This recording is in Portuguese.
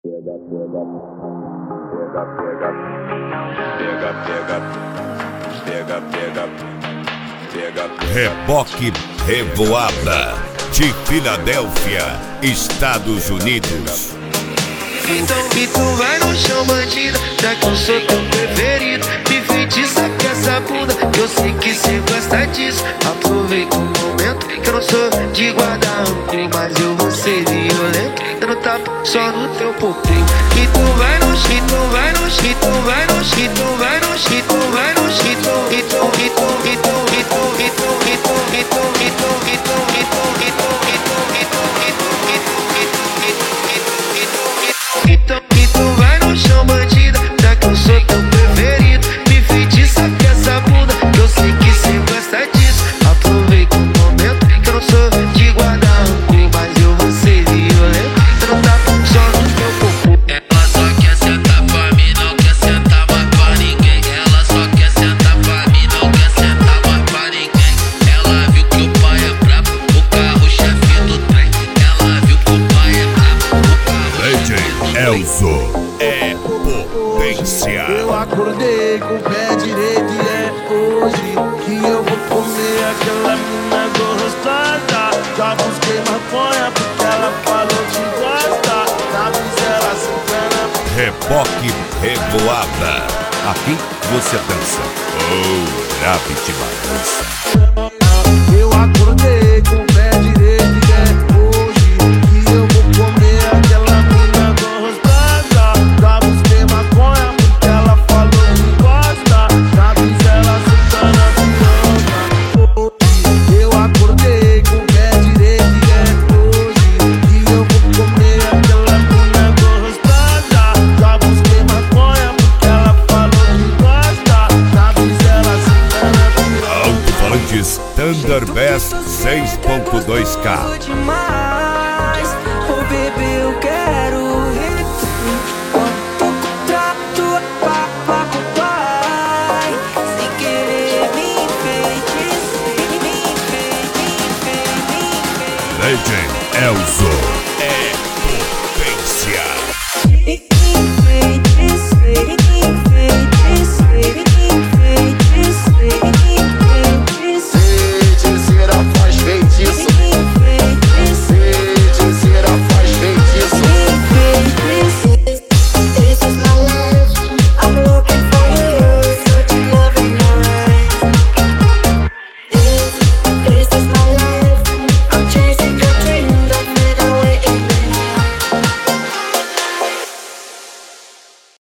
Reboque Revoada, de Filadélfia, Estados Unidos. Então que tu vai no chão, bandida, já que eu sou teu preferido. Me feitiça com essa bunda, que eu sei que cê gosta disso. Aproveita o momento, que eu não sou de guardar rancor, mas eu vou ser violento, dando tapa só no teu popinho. Que tu vai no shit, tu vai no shit, tu vai no shit, tu vai no shit, tu vai no shit, tu então que tu vai no chão, bandida, já que eu sou teu preferido. Me feitiça com essa bunda, que eu sei que cê gosta disso. Aproveita o momento, que eu não sou de guardar rancor, mas eu vou ser violento, eu não tapo só no teu popô. Ela só quer sentar pra mim, não quer sentar mais pra ninguém. Ela só quer sentar pra mim, não quer sentar mais pra ninguém. Ela viu que o pai é brabo, o carro-chefe do trem. Ela viu que o pai é brabo, o carro-chefe do trem. Elzo é potência. Eu acordei com o pé direito e é hoje que eu vou comer aquela mina gostosa. Já busquei maconha porque ela falou que gosta. Na ela sentando. Reboque Revoada. Aqui você dança. Oh, grave demais. Eu acordei com o pé direito e é hoje que eu vou comer aquela mina gostosa. Já busquei maconha porque ela falou que gosta. Já fiz ela sentando a piroca. Eu acordei com o pé direito e é hoje que eu vou comer aquela mina gostosa. Já busquei maconha porque ela falou que gosta. Já fiz ela sentando a piroca. Alto-falantes Thunder Bass 6.2K.